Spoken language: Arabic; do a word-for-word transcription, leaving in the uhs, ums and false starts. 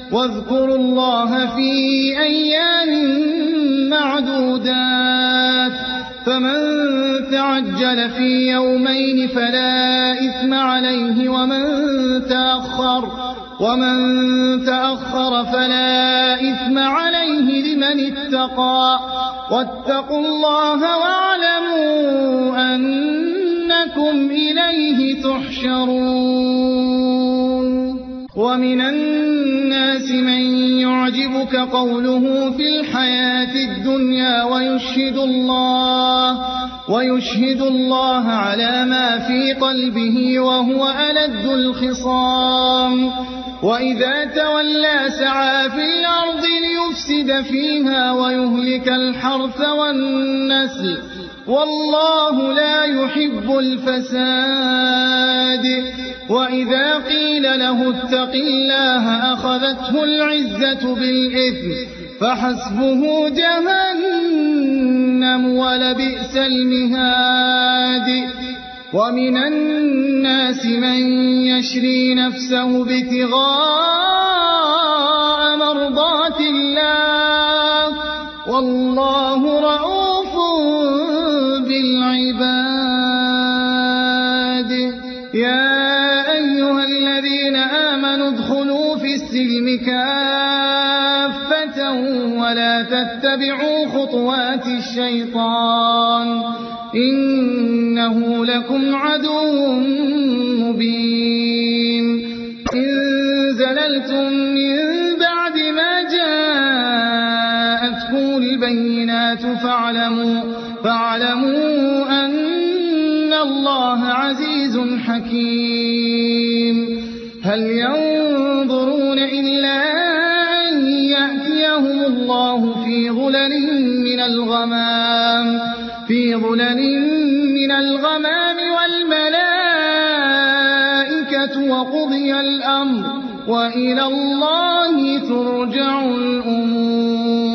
واذكروا الله في أيام معدودات فمن تعجل في يومين فلا إثم عليه ومن تأخر ومن تأخر فلا إثم عليه لمن اتقى واتقوا الله واعلموا أنكم إليه تحشرون. ومن الناس من يعجبك قوله في الحياة الدنيا ويشهد الله ويشهد الله على ما في قلبه وهو ألد الخصام وإذا تولى سعى في الأرض ليفسد فيها ويهلك الحرث والنسل والله لا يحب الفساد. وإذا قيل له اتق الله أخذته العزة بالإثم فحسبه جهنم ولبئس المهاد. ومن الناس من يشري نفسه ابتغاء مرضات الله والله رؤوف بالعباد. يا أيها الذين آمنوا ادخلوا في السلم كافة ولا تتبعوا خطوات الشيطان إنه لكم عدو مبين. إن زللتم من بعد ما جاءتكم البينات فاعلموا, فاعلموا أن الله عزيز حكيم. هل ينظرون إلا أن يأتيهم الله في ظلل من الغمام في ظلل من الغمام والملائكة وقضي الأمر وإلى الله ترجع الأمور.